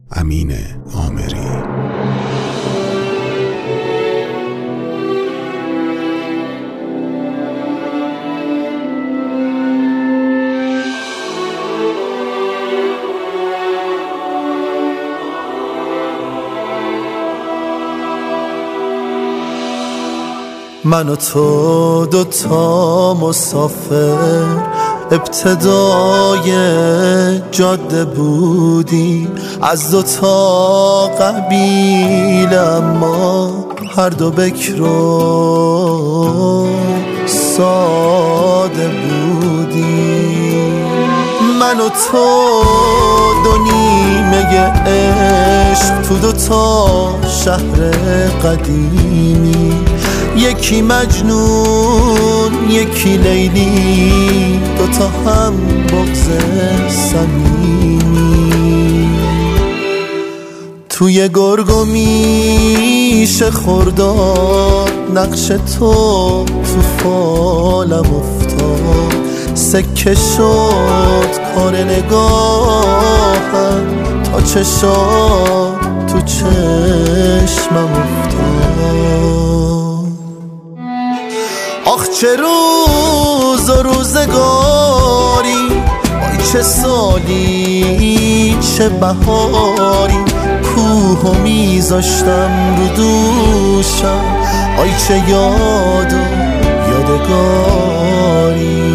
امین آمری. من و تو دوتا مسافر ابتدای جاده بودی، از دوتا قبیله اما هر دو بکر و ساده بودی. من و تو دو نیمه عشق تو دوتا شهر قدیمی، یکی مجنون یکی لیلی، دوتا هم بغض صمیمی. توی گرگ و میش خرداد نقش تو فالم افتاد، سکه شد کار نگاهم تا چشات تو چشمم افتاد. آخ چه روز و روزگاری، آی چه سالی چه بهاری، کوه و میذاشتم رو دوشم، آی چه یاد و یادگاری.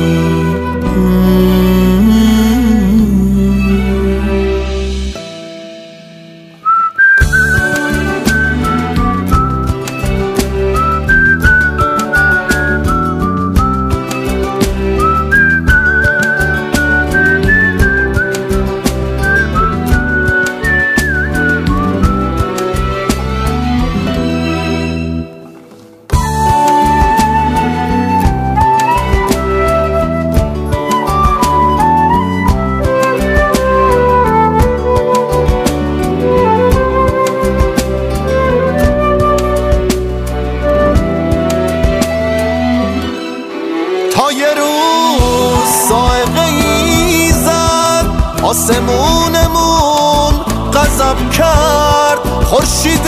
تا یه روز صاعقه‌ای زد آسمونمون غضب کرد، خورشید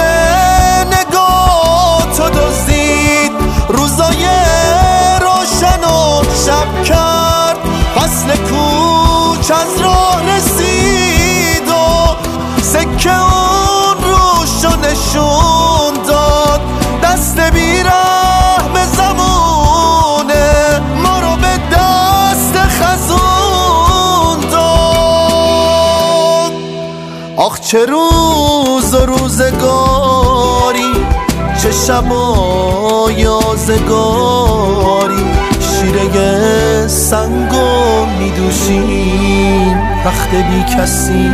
نگاه تو دزدید، روزای روشن و شب کرد، فصل کوچ از راه رسید و سکه اون روشو نشون داد، دست بیرحم زمونه ما رو به دست خزون داد. آخ چه روز و روزگاری، چه شب و یازگاری، شیره سنگو میدوشیم، رخت بی کسی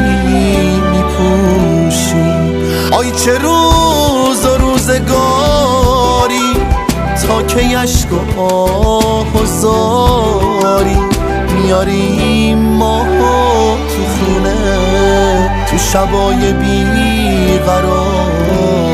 میپوشیم. آی چه روز و روزگاری، تا که اشک و آه و زاری، میاریم ماهو تو خونه تو شبای بیقرار.